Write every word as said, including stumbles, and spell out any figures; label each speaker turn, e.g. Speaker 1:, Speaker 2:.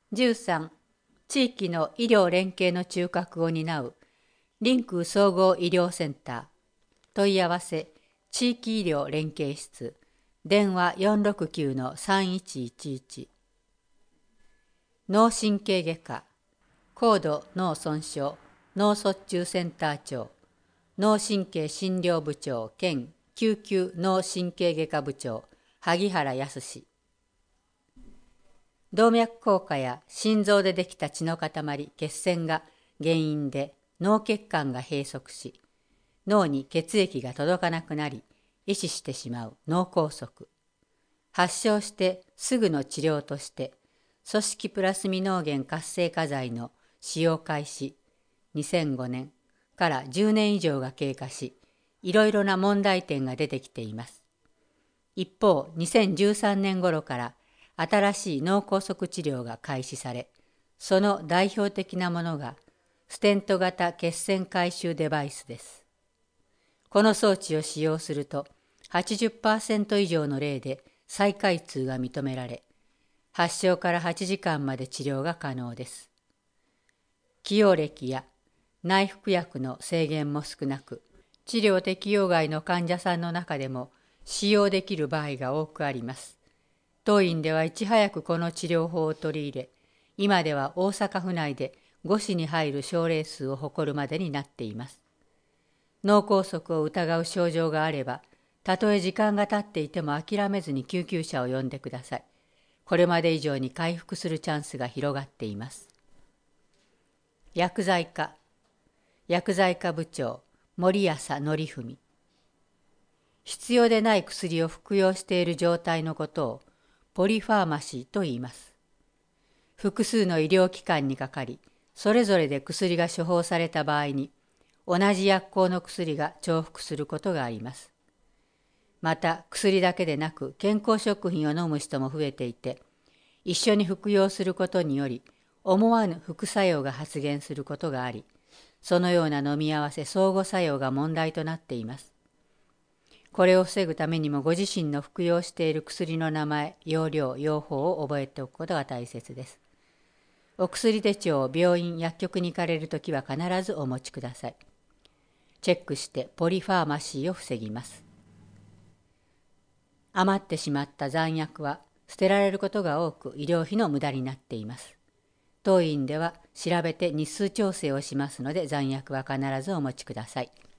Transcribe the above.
Speaker 1: じゅうさん、地域の医療連携の中核を担うリンク総合医療センター。問い合わせ、地域医療連携室、電話 よんろくきゅう さんいちいちいち。脳神経外科、高度脳損傷脳卒中センター長、脳神経診療部長兼救急脳神経外科部長、萩原康。動脈硬化や心臓でできた血の塊、血栓が原因で脳血管が閉塞し、脳に血液が届かなくなり、壊死してしまう脳梗塞。発症してすぐの治療として、組織プラスミ脳源活性化剤の使用開始、にせんごねんからじゅうねん以上が経過し、いろいろな問題点が出てきています。一方、にせんじゅうさんねん頃から新しい脳梗塞治療が開始され、その代表的なものがステント型血栓回収デバイスです。この装置を使用すると はちじゅっパーセント 以上の例で再開通が認められ、発症からはちじかんまで治療が可能です。起用歴や内服薬の制限も少なく、治療適用外の患者さんの中でも使用できる場合が多くあります。当院ではいち早くこの治療法を取り入れ、今では大阪府内でごしに入る症例数を誇るまでになっています。脳梗塞を疑う症状があれば、たとえ時間が経っていても諦めずに救急車を呼んでください。これまで以上に回復するチャンスが広がっています。薬剤科、薬剤科部長、森安則文。必要でない薬を服用している状態のことをポリファーマシーと言います。複数の医療機関にかかり、それぞれで薬が処方された場合に、同じ薬効の薬が重複することがあります。また、薬だけでなく健康食品を飲む人も増えていて、一緒に服用することにより、思わぬ副作用が発現することがあり、そのような飲み合わせ相互作用が問題となっています。これを防ぐためにもご自身の服用している薬の名前、用量、用法を覚えておくことが大切です。お薬手帳を病院、薬局に行かれるときは必ずお持ちください。チェックしてポリファーマシーを防ぎます。余ってしまった残薬は捨てられることが多く医療費の無駄になっています。当院では調べて日数調整をしますので残薬は必ずお持ちください。